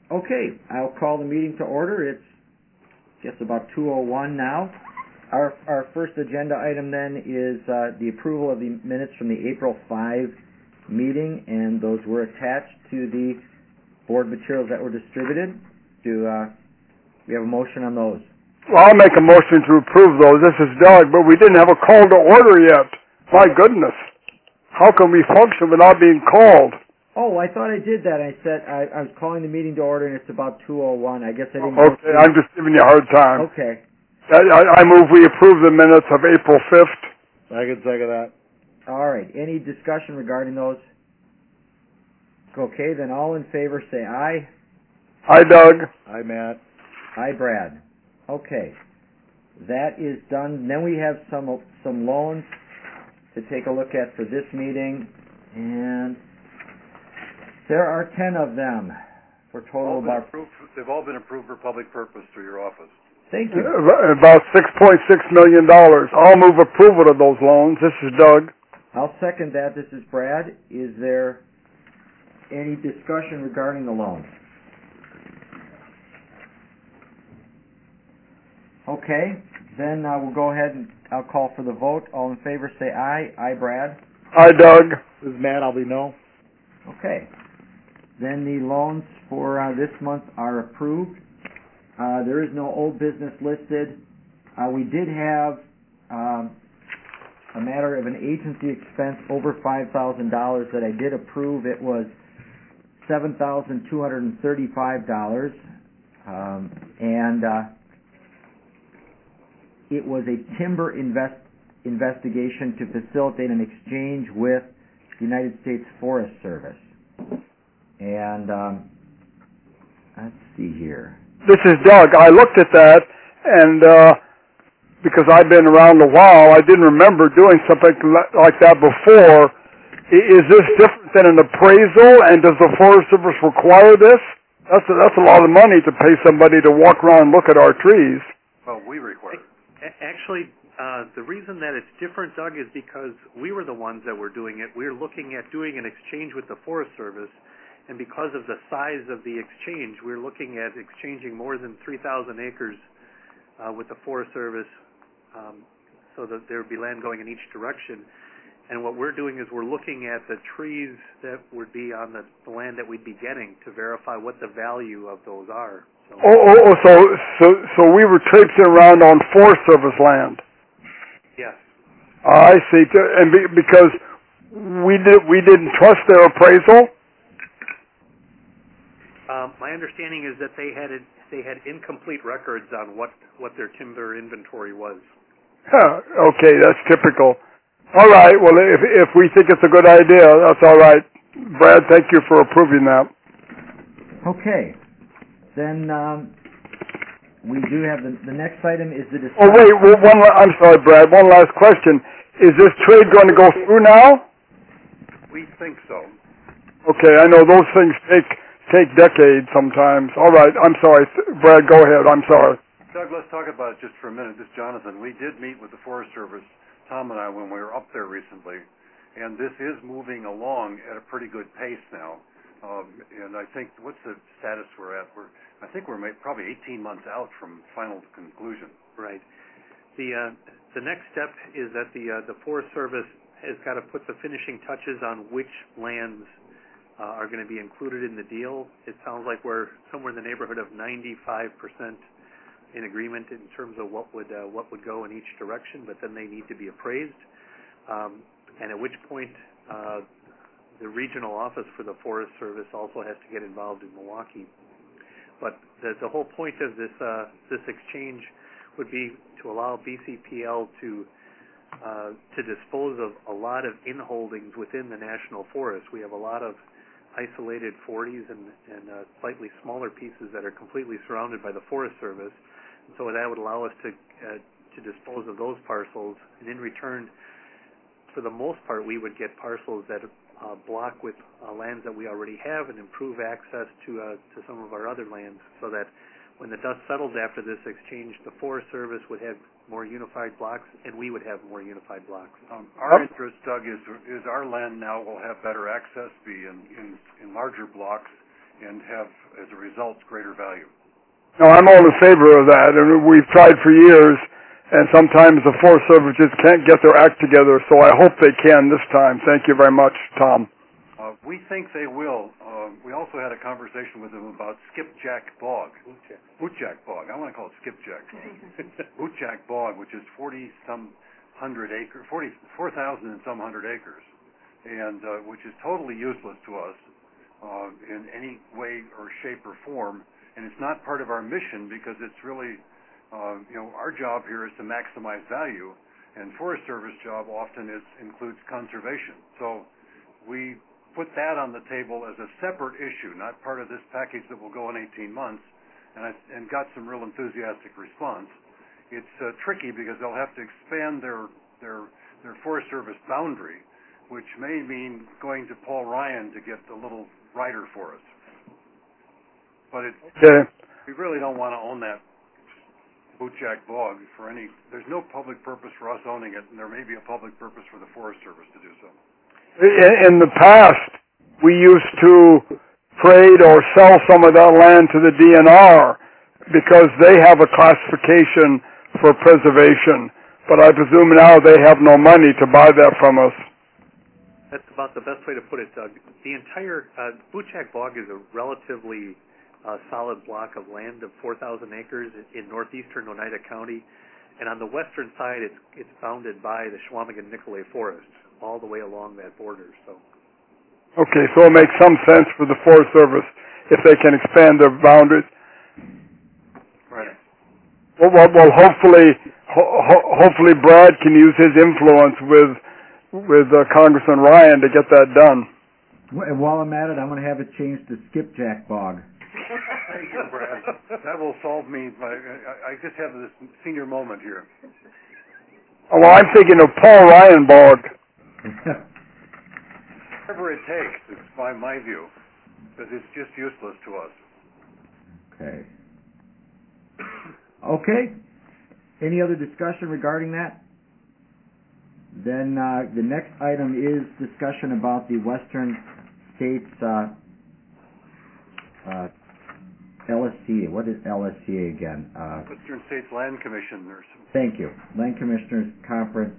Okay, I'll call the meeting to order. It's just about 2:01 now. Our first agenda item then is the approval of the minutes from the April 5 meeting, and those were attached to the board materials that were distributed. Do we have a motion on those? Well, I'll make a motion to approve those. This is Doug, but we didn't have a call to order yet. My goodness. How can we function without being called? Oh, I thought I did that. I said I was calling the meeting to order, and it's about 2:01. I guess I didn't. Okay, I'm just giving you a hard time. Okay. I move we approve the minutes of April 5th. I can second that. All right. Any discussion regarding those? Okay, then all in favor say aye. Hi, Doug. Hi, Matt. Aye, Brad. Okay. That is done. Then we have some loans to take a look at for this meeting, and there are 10 of them for total about... They've all been approved for public purpose through your office. Thank you. About $6.6 million. I'll move approval of those loans. This is Doug. I'll second that. This is Brad. Is there any discussion regarding the loans? Okay, then we'll go ahead and I'll call for the vote. All in favor say aye. Aye, Brad. Hi, Doug. This is Matt. I'll be no. Okay. Then the loans for this month are approved. There is no old business listed. We did have a matter of an agency expense over $5,000 that I did approve. It was $7,235, and it was a timber investigation to facilitate an exchange with the United States Forest Service. And let's see here. This is Doug. I looked at that, and because I've been around a while, I didn't remember doing something like that before. Is this different than an appraisal, and does the Forest Service require this? That's a lot of money to pay somebody to walk around and look at our trees. Well, we require it. Actually, the reason that it's different, Doug, is because we were the ones that were doing it. We're looking at doing an exchange with the Forest Service, and because of the size of the exchange, we're looking at exchanging more than 3,000 acres with the Forest Service, so that there would be land going in each direction. And what we're doing is we're looking at the trees that would be on the land that we'd be getting to verify what the value of those are. So we were traipsing around on Forest Service land. Yes. I see. And because we didn't trust their appraisal. My understanding is that they had incomplete records on what their timber inventory was. Huh, okay, that's typical. All right. Well, if we think it's a good idea, that's all right. Brad, thank you for approving that. Okay. Then we do have the next item is the discussion. Oh, wait. Well, I'm sorry, Brad. One last question. Is this trade going to go through now? We think so. Okay. I know those things take decades sometimes. All right. I'm sorry. Brad, go ahead. I'm sorry. Doug, let's talk about it just for a minute. This is Jonathan. We did meet with the Forest Service, Tom and I, when we were up there recently, and this is moving along at a pretty good pace now. And I think, what's the status we're at? I think we're probably 18 months out from final conclusion. Right. The next step is that the Forest Service has got to put the finishing touches on which lands are going to be included in the deal. It sounds like we're somewhere in the neighborhood of 95% in agreement in terms of what would go in each direction, but then they need to be appraised. And at which point the regional office for the Forest Service also has to get involved in Milwaukee. But the whole point of this exchange would be to allow BCPL to dispose of a lot of in-holdings within the national forest. We have a lot of isolated 40s and slightly smaller pieces that are completely surrounded by the Forest Service. And so that would allow us to dispose of those parcels, and in return, for the most part, we would get parcels that block with lands that we already have and improve access to some of our other lands, so that when the dust settles after this exchange, the Forest Service would have more unified blocks, and we would have more unified blocks. Our interest, Doug, is our land now will have better access, be in larger blocks, and have, as a result, greater value. No, I'm all in favor of that, and we've tried for years, and sometimes the Forest Service just can't get their act together, so I hope they can this time. Thank you very much, Tom. We think they will. We also had a conversation with them about skipjack bog. Bootjack bog. I want to call it skipjack. Bootjack bog, which is 4,000 and some hundred acres, and which is totally useless to us in any way or shape or form. And it's not part of our mission because it's really, our job here is to maximize value, and Forest Service job often includes conservation. So we put that on the table as a separate issue, not part of this package that will go in 18 months, and got some real enthusiastic response. It's tricky because they'll have to expand their Forest Service boundary, which may mean going to Paul Ryan to get a little rider for us. But we really don't want to own that Bootjack bog for any. There's no public purpose for us owning it, and there may be a public purpose for the Forest Service to do so. In the past, we used to trade or sell some of that land to the DNR because they have a classification for preservation. But I presume now they have no money to buy that from us. That's about the best way to put it, Doug. The entire Bootjack Bog is a relatively solid block of land of 4,000 acres in northeastern Oneida County, and on the western side, it's bounded by the Chequamegon-Nicolet Forest all the way along that border. So. Okay, so it makes some sense for the Forest Service if they can expand their boundaries. Right. Well, hopefully Brad can use his influence with Congressman Ryan to get that done. While I'm at it, I'm going to have it changed to Skipjack Bog. Thank you, Brad. That will solve me. I just have this senior moment here. Oh, well, I'm thinking of Paul Ryan Bog. Whatever it takes, it's by my view, because it's just useless to us. Okay. Okay. Any other discussion regarding that? Then the next item is discussion about the Western States LSCA. What is LSCA again? Western States Land Commissioners. Thank you. Land Commissioners Conference.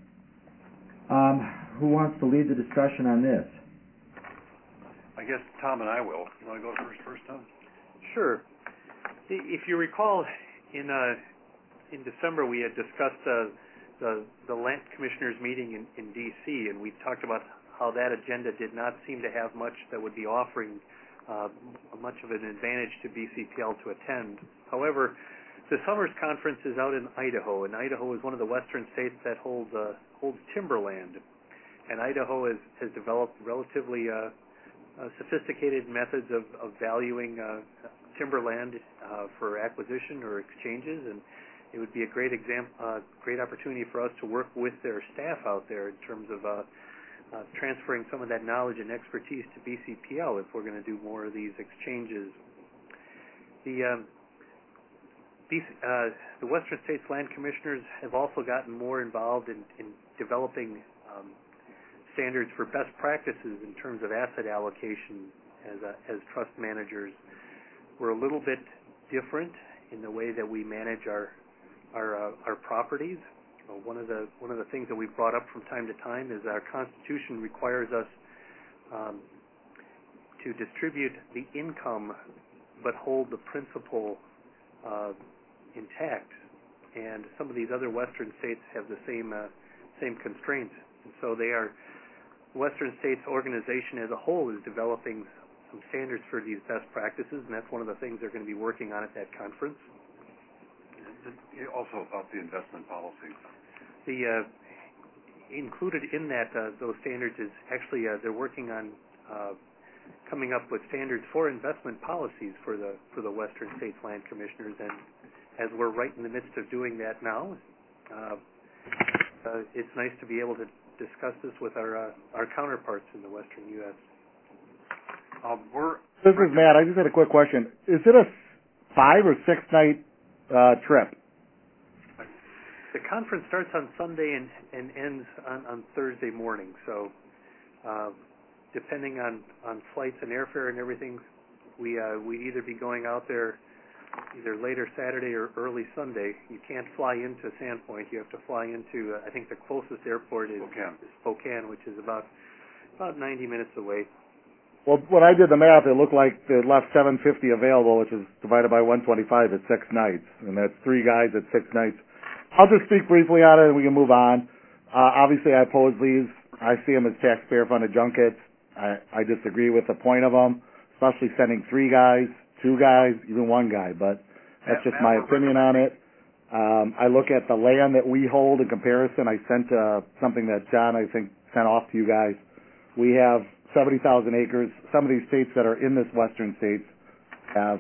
Who wants to lead the discussion on this? I guess Tom and I will. You want to go first, Tom? Sure. If you recall, in December we had discussed the Land Commissioners meeting in D.C., and we talked about how that agenda did not seem to have much that would be offering much of an advantage to BCPL to attend. However, the Summers Conference is out in Idaho, and Idaho is one of the western states that holds timberland. And Idaho has developed relatively sophisticated methods of valuing timberland for acquisition or exchanges, and it would be a great opportunity for us to work with their staff out there in terms of transferring some of that knowledge and expertise to BCPL if we're going to do more of these exchanges. The Western States Land Commissioners have also gotten more involved in developing standards for best practices in terms of asset allocation as trust managers. We're a little bit different in the way that we manage our properties. One of the things that we've brought up from time to time is our Constitution requires us to distribute the income but hold the principal intact. And some of these other Western states have the same constraints. And so Western States organization as a whole is developing some standards for these best practices, and that's one of the things they're going to be working on at that conference. Also about the investment policy. Included in that those standards is actually they're working on coming up with standards for investment policies for the Western States Land Commissioners, and as we're right in the midst of doing that now, it's nice to be able to discuss this with our counterparts in the Western U.S. This is Matt. I just had a quick question. Is it a 5 or 6 night trip? The conference starts on Sunday and ends on Thursday morning. So, depending on flights and airfare and everything, We'd either be going out there either later Saturday or early Sunday. You can't fly into Sandpoint. You have to fly into, I think the closest airport is Spokane, which is about 90 minutes away. Well, when I did the math, it looked like they left $750 available, which is divided by 125 at 6 nights, and that's 3 guys at 6 nights. I'll just speak briefly on it, and we can move on. Obviously, I oppose these. I see them as taxpayer-funded junkets. I disagree with the point of them, especially sending 3 guys, 2 guys, even 1 guy, but that's just my opinion on it. I look at the land that we hold in comparison. I sent something that John, I think, sent off to you guys. We have 70,000 acres. Some of these states that are in this western states have,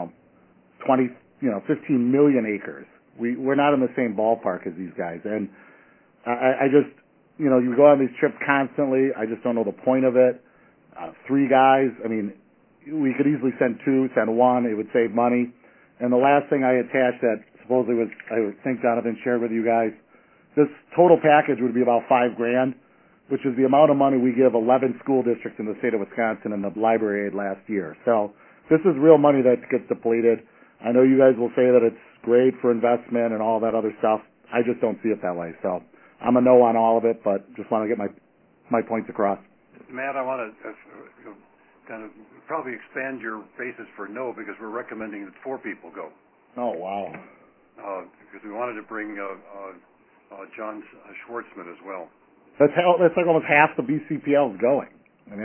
15 million acres. We're not in the same ballpark as these guys. And I just, you go on these trips constantly. I just don't know the point of it. 3 guys, I mean, we could easily send 2, send 1. It would save money. And the last thing I attached that supposedly was, I think Jonathan shared with you guys, this total package would be about $5,000, which is the amount of money we give 11 school districts in the state of Wisconsin in the library aid last year. So this is real money that gets depleted. I know you guys will say that it's great for investment and all that other stuff. I just don't see it that way. So I'm a no on all of it, but just want to get my points across. Matt, I want to kind of probably expand your basis for no, because we're recommending that 4 people go. Oh, wow. Because we wanted to bring John Schwartzman as well. That's like almost half the BCPL is going. I mean,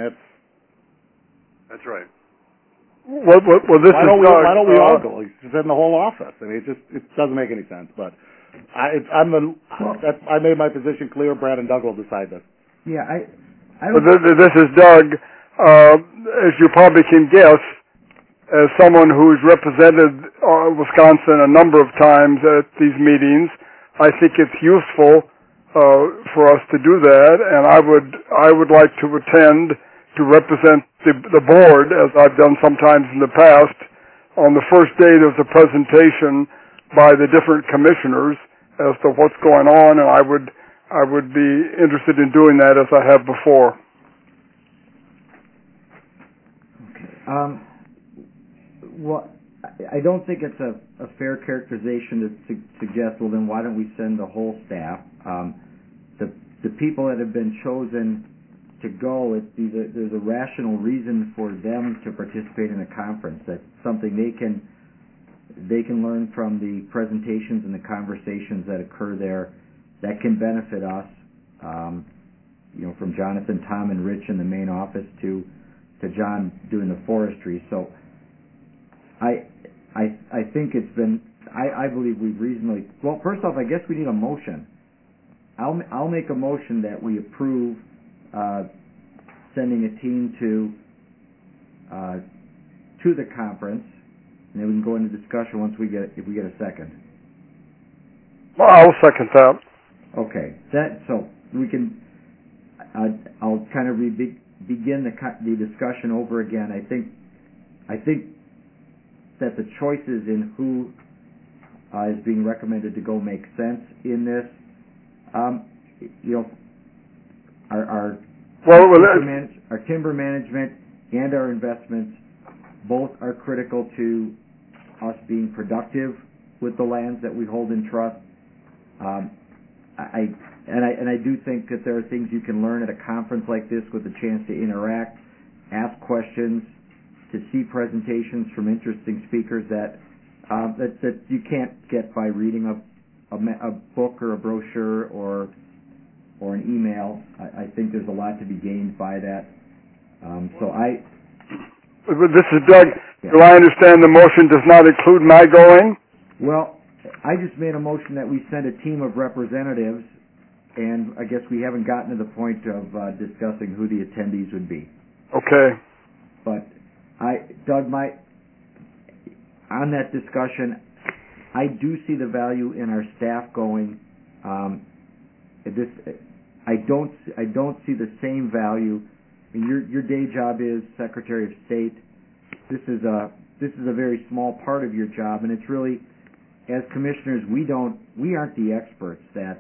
that's right. Well, this why don't we all go? He's in the whole office. I mean, it doesn't make any sense. But I made my position clear. Brad and Doug will decide this. Yeah, this is Doug. As you probably can guess, as someone who's represented Wisconsin a number of times at these meetings, I think it's useful for us to do that, and I would like to attend to represent the board, as I've done sometimes in the past, on the first day of the presentation by the different commissioners as to what's going on, and I would be interested in doing that as I have before. Okay. Well, I don't think it's a fair characterization to suggest, well, then why don't we send the whole staff? The people that have been chosen to go, there's a rational reason for them to participate in a conference. That's something they can learn from the presentations and the conversations that occur there that can benefit us. From Jonathan, Tom, and Rich in the main office to John doing the forestry. So I think it's been. I believe we've reasonably. Well, first off, I guess we need a motion. I'll make a motion that we approve sending a team to the conference, and then we can go into discussion if we get a second. Well, I'll second that. Okay, so we can. I'll kind of begin the discussion over again. I think that the choices in who is being recommended to go make sense in this. Our timber management and our investments both are critical to us being productive with the lands that we hold in trust. I do think that there are things you can learn at a conference like this with a chance to interact, ask questions, to see presentations from interesting speakers that you can't get by reading a book or a brochure or an email. I think there's a lot to be gained by that. This is Doug. Yeah. Do I understand the motion does not include my going? Well, I just made a motion that we send a team of representatives, and I guess we haven't gotten to the point of discussing who the attendees would be. Okay. But Doug, on that discussion, I do see the value in our staff going. I don't see the same value. I mean, your day job is Secretary of State. This is a very small part of your job, and it's really, as commissioners, we aren't the experts that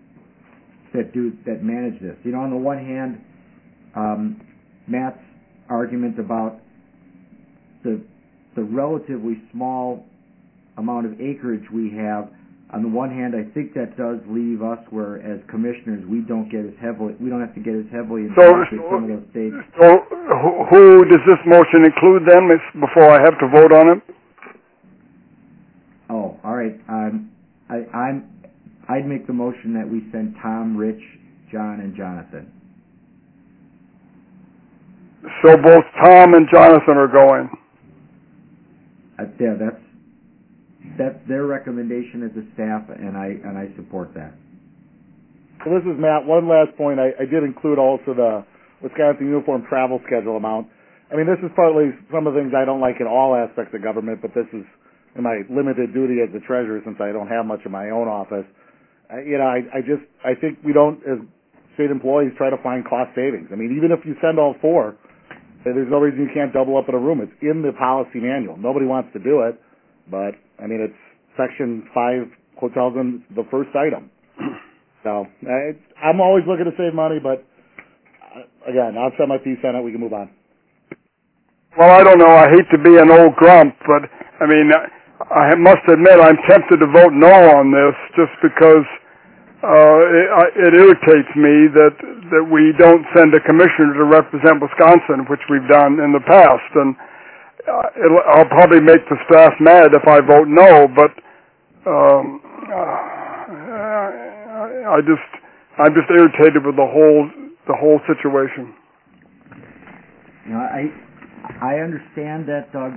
manage this. You know, on the one hand, Matt's argument about the relatively small amount of acreage we have, on the one hand, I think that does leave us where, as commissioners, we don't have to get as heavily involved in some of those states. So, who does this motion include then? Before I have to vote on it. Oh, all right. I'd make the motion that we send Tom, Rich, John, and Jonathan. So both Tom and Jonathan are going. Yeah, that's their recommendation as a staff, and I support that. So this is Matt. One last point. I did include also the Wisconsin Uniform Travel Schedule amount. I mean, this is partly some of the things I don't like in all aspects of government, but this is in my limited duty as the treasurer since I don't have much in my own office. I think we don't, as state employees, try to find cost savings. I mean, even if you send all four, there's no reason you can't double up in a room. It's in the policy manual. Nobody wants to do it, but, I mean, it's Section 5, hotels in the first item. So, I'm always looking to save money, but, again, I'll set my piece on it. We can move on. Well, I don't know. I hate to be an old grump, but, I mean, I must admit I'm tempted to vote no on this just because it irritates me that we don't send a commissioner to represent Wisconsin, which we've done in the past. And I'll probably make the staff mad if I vote no, but I'm just irritated with the whole situation. You know, I understand that, Doug.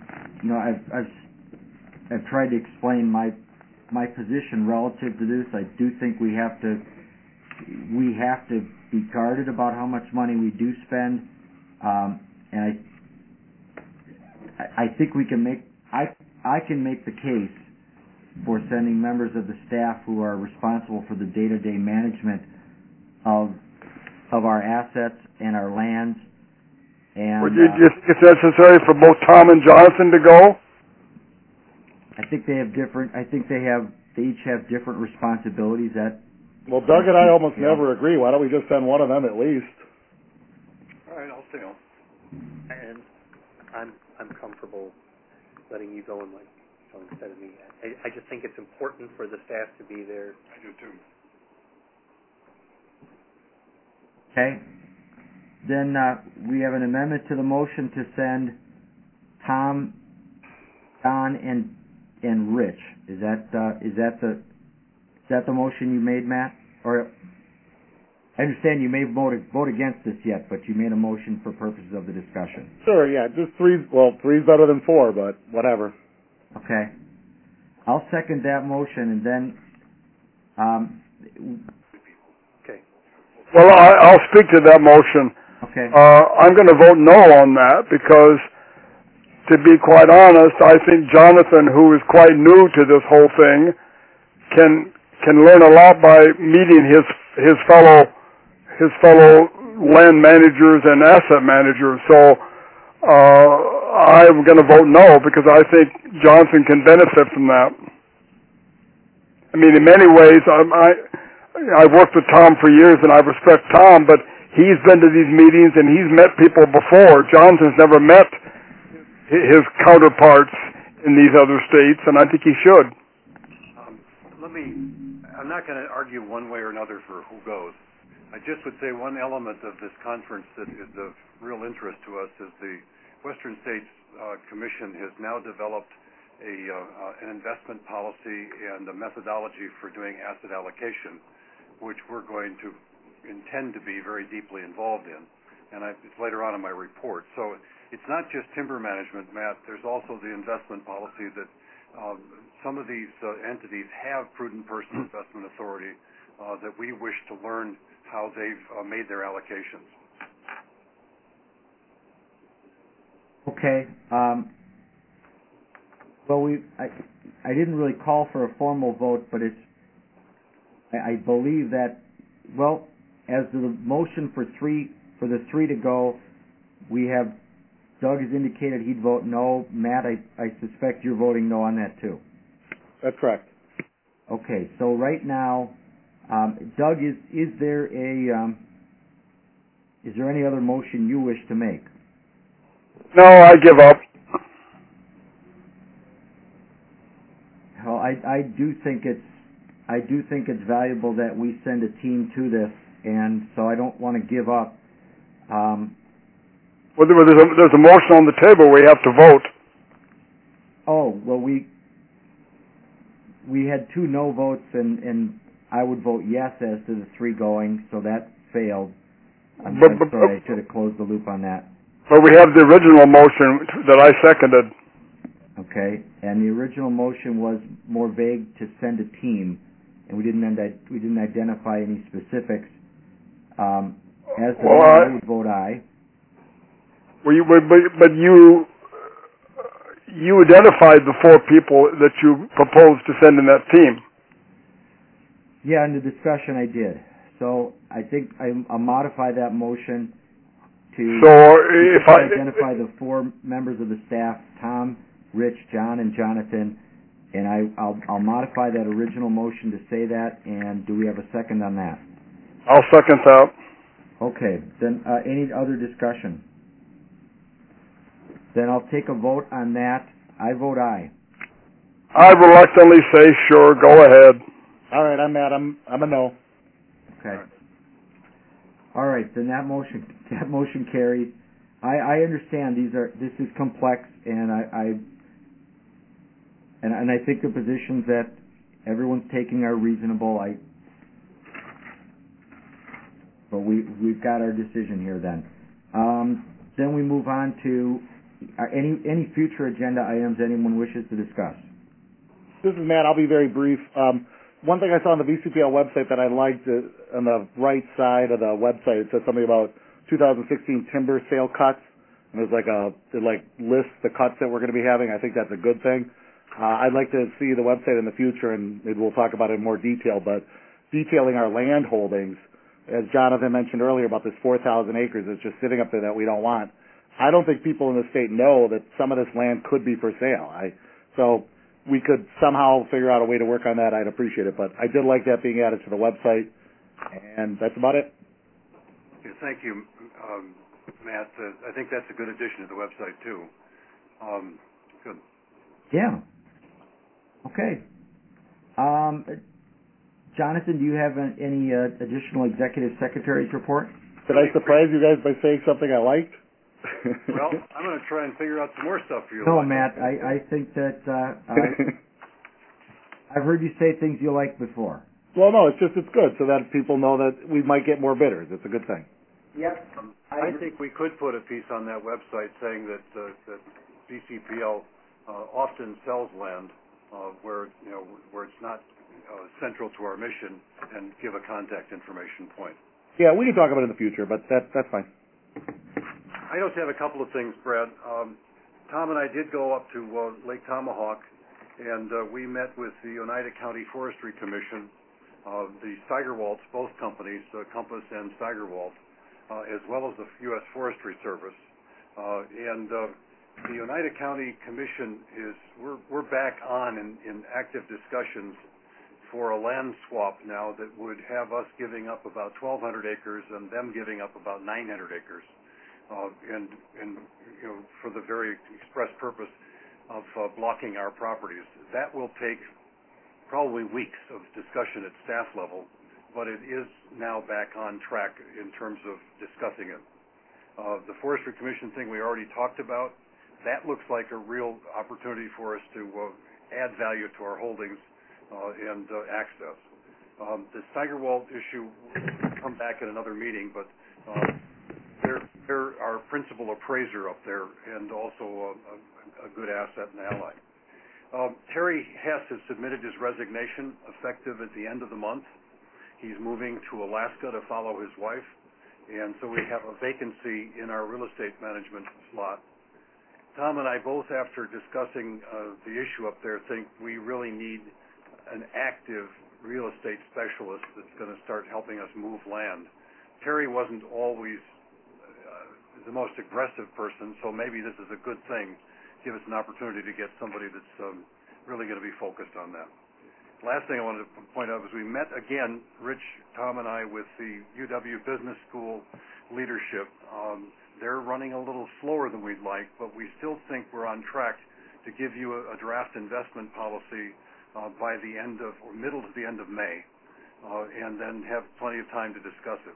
I've tried to explain my position relative to this. I do think we have to be guarded about how much money we do spend, and I think we can make I can make the case for sending members of the staff who are responsible for the day-to-day management of our assets and our lands. And would you think it's necessary for both Tom and Jonathan to go? I think they each have different responsibilities. Well, Doug and I almost never agree. Why don't we just send one of them at least? All right, I'll stay on. And I'm comfortable letting you go instead of me. I just think it's important for the staff to be there. I do too. Okay. Then we have an amendment to the motion to send Tom, Don, and Rich. Is that the motion you made, Matt? Or I understand you may vote against this yet, but you made a motion for purposes of the discussion. Sure, yeah, just three. Well, three's better than four, but whatever. Okay. I'll second that motion, and then Okay. Well, I'll speak to that motion. Okay. I'm going to vote no on that because, to be quite honest, I think Jonathan, who is quite new to this whole thing, can learn a lot by meeting his fellow land managers and asset managers. So I'm going to vote no because I think Jonathan can benefit from that. I mean, in many ways, I've worked with Tom for years, and I respect Tom, but he's been to these meetings and he's met people before. Jonathan's never met his counterparts in these other states, and I think he should. I'm not going to argue one way or another for who goes. I just would say one element of this conference that is of real interest to us is the Western States Commission has now developed an investment policy and a methodology for doing asset allocation, which we're going to intend to be very deeply involved in. And it's later on in my report. So it's not just timber management, Matt. There's also the investment policy that some of these entities have prudent person investment authority that we wish to learn how they've made their allocations. Okay. Well, I didn't really call for a formal vote, but I believe that, well, as the motion for the three to go, we have Doug has indicated he'd vote no. Matt, I suspect you're voting no on that too. That's correct. Okay, so right now, Doug, is there any other motion you wish to make? No, I give up. I do think it's valuable that we send a team to this, and so I don't want to give up. Well, there's a motion on the table. We have to vote. Oh, well, we had 2 no votes, and I would vote yes as to the 3 going, so that failed. I'm sorry, I should have closed the loop on that. But we have the original motion that I seconded. Okay, and the original motion was more vague to send a team, and we didn't identify any specifics. As to that, I would vote aye. But you identified the 4 people that you proposed to send in that team. Yeah, in the discussion I did. So I think I'll modify that motion to identify the 4 members of the staff: Tom, Rich, John, and Jonathan. And I'll modify that original motion to say that. And do we have a second on that? I'll second that. Okay. Then any other discussion? Then I'll take a vote on that. I vote aye. I reluctantly say sure. Go ahead. All right, I'm Matt. I'm a no. Okay. All right. Then that motion carries. I understand this is complex, and I think the positions that everyone's taking are reasonable. But we've got our decision here then. Then we move on to any future agenda items anyone wishes to discuss. This is Matt. I'll be very brief. One thing I saw on the VCPL website that I liked, on the right side of the website, it says something about 2016 timber sale cuts, and it lists the cuts that we're going to be having. I think that's a good thing. I'd like to see the website in the future, and maybe we'll talk about it in more detail, but detailing our land holdings, as Jonathan mentioned earlier about this 4,000 acres that's just sitting up there that we don't want. I don't think people in the state know that some of this land could be for sale. So we could somehow figure out a way to work on that. I'd appreciate it. But I did like that being added to the website, and that's about it. Okay, thank you, Matt. I think that's a good addition to the website, too. Good. Yeah. Okay. Jonathan, do you have any additional executive secretary's report? Did I surprise you guys by saying something I liked? Well, I'm going to try and figure out some more stuff for you. No, Matt, I think that I've heard you say things you liked before. Well, no, it's good so that people know that we might get more bidders. It's a good thing. Yep. I think we could put a piece on that website saying that BCPL often sells land where it's not central to our mission, and give a contact information point. Yeah, we can talk about it in the future, but that's fine. I also have a couple of things, Brad. Tom and I did go up to Lake Tomahawk, and we met with the Oneida County Forestry Commission, the Steigerwalds, both companies, Compass and Steigerwald, as well as the U.S. Forestry Service. And the Oneida County Commission we're back on in active discussions for a land swap now that would have us giving up about 1,200 acres and them giving up about 900 acres. And for the very express purpose of blocking our properties. That will take probably weeks of discussion at staff level, but it is now back on track in terms of discussing it. The Forestry Commission thing we already talked about, that looks like a real opportunity for us to add value to our holdings and access. The Steigerwald issue will come back at another meeting, but they're our principal appraiser up there and also a good asset and ally. Terry Hess has submitted his resignation effective at the end of the month. He's moving to Alaska to follow his wife, and so we have a vacancy in our real estate management slot. Tom and I both, after discussing the issue up there, think we really need an active real estate specialist that's going to start helping us move land. Terry wasn't always the most aggressive person, so maybe this is a good thing. Give us an opportunity to get somebody that's really going to be focused on that. Last thing I wanted to point out was we met again, Rich, Tom, and I, with the UW Business School leadership. They're running a little slower than we'd like, but we still think we're on track to give you a draft investment policy by the end of, or middle to the end of May, and then have plenty of time to discuss it.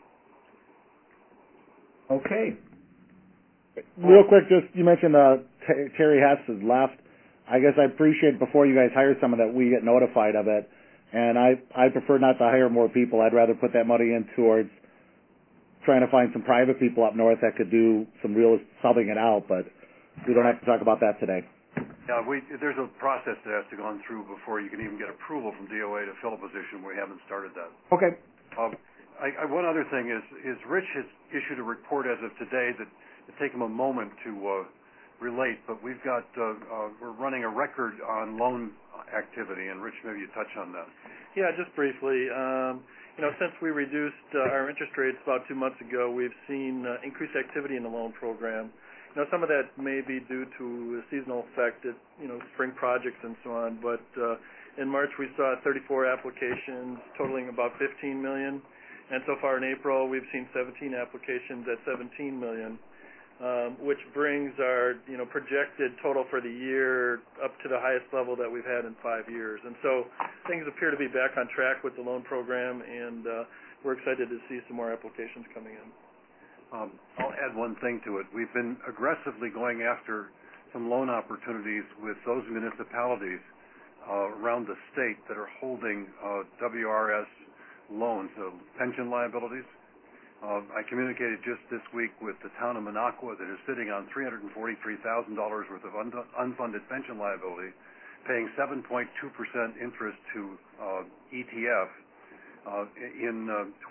Okay. Real quick, just you mentioned Terry Hess has left. I guess I appreciate before you guys hire someone that we get notified of it. And I prefer not to hire more people. I'd rather put that money in towards trying to find some private people up north that could do some real subbing it out. But we don't have to talk about that today. Yeah, there's a process that has to go through before you can even get approval from DOA to fill a position. We haven't started that. Okay. One other thing is Rich has issued a report as of today that it take him a moment to relate, but we're running a record on loan activity, and Rich, maybe you touch on that. Yeah, just briefly. Since we reduced our interest rates about 2 months ago, we've seen increased activity in the loan program. Some of that may be due to a seasonal effect, spring projects and so on. But in March, we saw 34 applications totaling about $15 million, and so far in April, we've seen 17 applications at $17 million. Which brings our projected total for the year up to the highest level that we've had in 5 years. And so things appear to be back on track with the loan program, and we're excited to see some more applications coming in. I'll add one thing to it. We've been aggressively going after some loan opportunities with those municipalities around the state that are holding WRS loans, pension liabilities. I communicated just this week with the town of Minocqua that is sitting on $343,000 worth of unfunded pension liability, paying 7.2% interest to ETF. In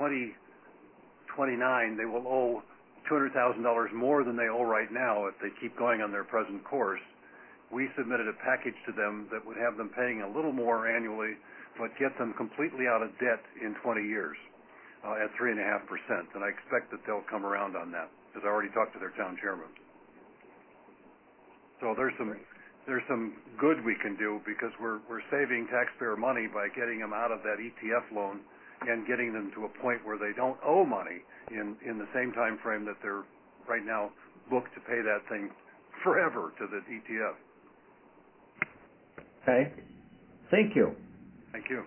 2029, they will owe $200,000 more than they owe right now if they keep going on their present course. We submitted a package to them that would have them paying a little more annually, but get them completely out of debt in 20 years. At 3.5%, and I expect that they'll come around on that because I already talked to their town chairman. So there's some good we can do because we're saving taxpayer money by getting them out of that ETF loan and getting them to a point where they don't owe money in the same time frame that they're right now booked to pay that thing forever to the ETF. Okay. Thank you. Thank you.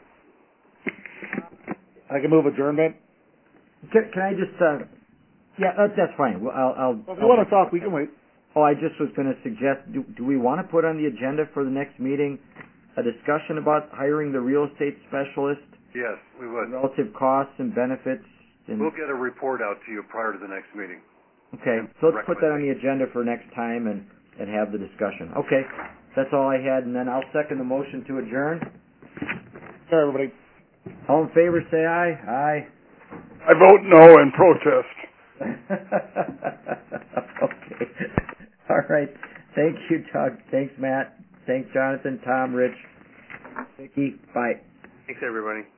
I can move adjournment. Can I just? Yeah, that's fine. Well, I'll. Well, if you want to talk, we can wait. Oh, I just was going to suggest. Do we want to put on the agenda for the next meeting a discussion about hiring the real estate specialist? Yes, we would. Relative costs and benefits. We'll get a report out to you prior to the next meeting. Okay, so let's put that on the agenda for next time and have the discussion. Okay, that's all I had, and then I'll second the motion to adjourn. Sure, everybody. All in favor, say aye. Aye. I vote no in protest. Okay. All right. Thank you, Doug. Thanks, Matt. Thanks, Jonathan, Tom, Rich, Vicki. Bye. Thanks, everybody.